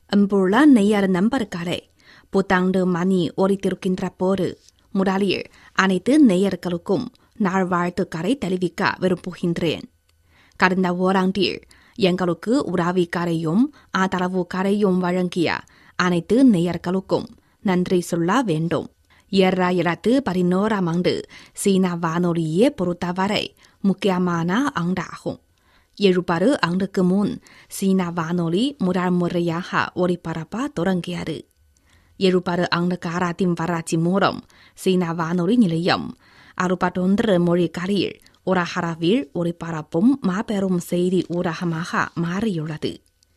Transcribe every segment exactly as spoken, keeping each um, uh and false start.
அன்புள்ள நெய்யார் நம்பருக்காரே, புத்தாண்டு மணி ஒலித்திருக்கின்ற போது முதலில் அனைத்து நெய்யர்களுக்கும் நாள் வாழ்த்துக்களை தெரிவிக்க விரும்புகின்றேன். கடந்த ஓராண்டில் எங்களுக்கு உதவிக்காரையும் ஆதரவுக்காரையும் வழங்கிய அனைத்து நெய்யர்களுக்கும் நன்றி சொல்ல வேண்டும். இரண்டாயிரத்து பதினோராம் ஆண்டு சீனா வானொலியை பொறுத்தவரை முக்கியமான ஆண்டாகும். எழுபது ஆண்டுக்கு முன் சீனா வானொலி முதல் முறையாக ஒளிபரப்ப தொடங்கியது. எழுபது ஆண்டு காலத்தின் வளர்ச்சி மூலம் சீனா வானொலி நிலையம் அறுபத்தொன்று மொழிகளில் உலகளவில் ஒளிபரப்பும் மாபெரும் செய்தி ஊடகமாக மாறியுள்ளது.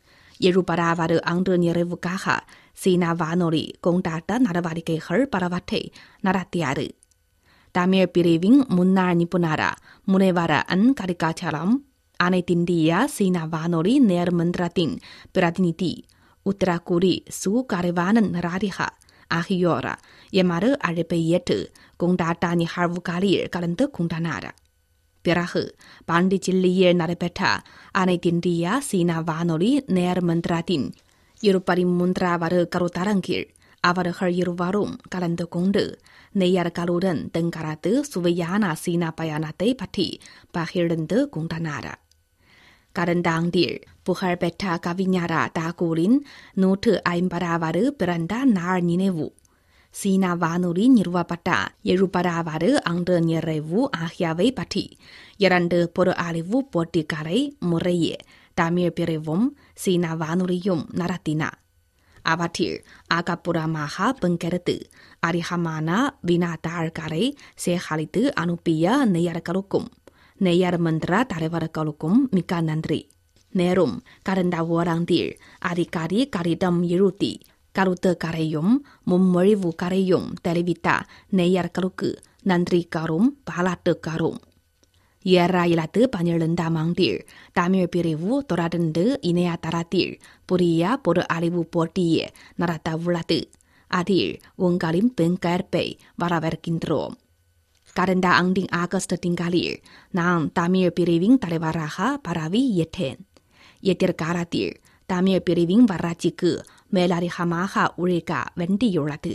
எழுபதாவது ஆண்டு நிறைவுக்காக சீனா வானொலி கொண்டாட்ட நடவடிக்கைகள் பலவற்றை நடத்தியது. தமிழ் பிரிவின் முன்னாள் நிபுணர் முனைவர் அன் கரிகாச்சலம், அனைத்திந்திய சீனா வானொலி நேர்மன்றத்தின் பிரதிநிதி உத்தரகுடி சு கரைவாணன் ராதிகா ஆகியோர் எமது அழைப்பை ஏற்று கொண்டாட்ட நிகழ்வுகளில் கலந்து கொண்டனர். பிறகு பாண்டிச்சேரியில் நடைபெற்ற அனைத்திந்திய சீனா வானொலி நேர்மன்றத்தின் இருபத்தி மூன்றாவது கருத்தரங்கில் அவர்கள் இருவரும் கலந்து கொண்டு நெய்யர்களுடன் தங்களது சுவையான சீனா பயணத்தை பற்றி பகிர்ந்து கொண்டனர். கடந்த ஆண்டில் புகழ்பெற்ற கவிஞர் தாகூரின் நூற்று ஐம்பதாவது பிறந்த நாள் நினைவு, சீனா வானொலி நிறுவப்பட்ட எழுபதாவது ஆண்டு நிறைவு ஆகியவை பற்றி இரண்டு பொது அறிவு போட்டிகளை முறையே தமிழ் பிரிவும் சீனா வானொலியும் நடத்தின. அவற்றில் ஆக்கப்பூர்வமாக பங்கெடுத்து அதிகமான வினாத்தாள்களை சேகரித்து அனுப்பிய நெய்யர்களுக்கும் நெய்யர் மன்ற தலைவர்களுக்கும் மிக்க நன்றி. நேரும் கடந்த ஓராண்டில் அதிகாரி கடிதம் எழுதி கருத்துக்கரையும் முன்மொழிவுக்கரையும் தெரிவித்த நெய்யர்களுக்கு நன்றிக்காரும் பாராட்டுக்காரும். இரண்டாயிரத்து பன்னிரண்டாம் ஆண்டில் தமிழ் பிரிவு தொடர்ந்து இணையதளத்தில் புதிய பொது அறிவு போட்டியை நடத்த உள்ளது. அதில் உங்களின் பங்கேற்பை வரவேற்கின்றோம். கடந்த ஆண்டின் ஆகஸ்ட் திங்களில் நான் தமிழ் பிரிவின் தலைவராக பதவி ஏற்றேன். எதிர்காலத்தில் தமிழ் பிரிவின் வளர்ச்சிக்கு மேலதிகமாக உழைக்க வேண்டியுள்ளது.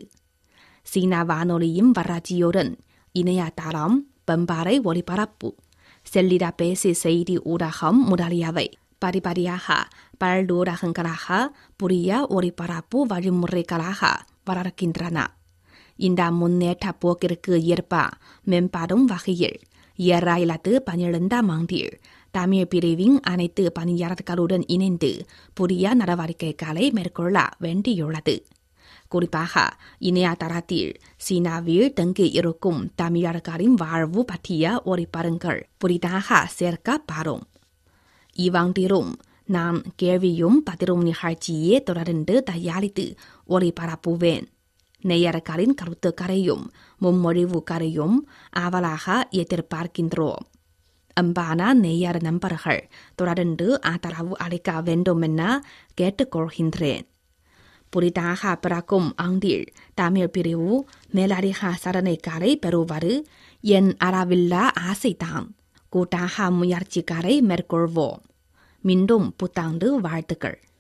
சீனா வானொலியின் வளர்ச்சியுடன் இணையதளம், பண்பலை ஒலிபரப்பு, செல்லிட பேசி செய்தி ஊடகம் முதலியவை படிப்படியாக பல்ஊடகங்களாக புதிய ஒலிபரப்பு வழிமுறைகளாக வளர்க்கின்றன. இந்த முன்னேற்ற போக்கிற்கு ஏற்ப மேம்படும் வகையில் இரண்டாயிரத்து பன்னிரண்டாம் ஆண்டில் தமிழ் பிரிவின் அனைத்து பணியாளர்களுடன் இணைந்து புதிய நடவடிக்கைகளை மேற்கொள்ள வேண்டியுள்ளது. குறிப்பாக இணையதளத்தில் சீனாவில் தங்கி இருக்கும் தமிழர்களின் வாழ்வு பற்றிய ஒளிபரங்கள் புதிதாக சேர்க்கப்படும். இவ்வாண்டிலும் நான் கேள்வியும் பதிலும் நிகழ்ச்சியை தொடர்ந்து தயாரித்து ஒளிபரப்புவேன். நெய்யர்களின் கருத்துக்கரையும் முன்மொழிவுக்கரையும் ஆவலாக எதிர்பார்க்கின்றோம். அன்பான நெய்யர் நண்பர்கள் தொடர்ந்து ஆதரவு அளிக்க வேண்டும் என கேட்டுக்கொள்கின்றேன். புதிதாக பிறக்கும் ஆண்டில் தமிழ் பிரிவு மேலதிக சாதனைகளை பெறுவது என் அளவில்லா ஆசைதான். கூட்டாக முயற்சிகளை மேற்கொள்வோம். மீண்டும் புத்தாண்டு வாழ்த்துக்கள்.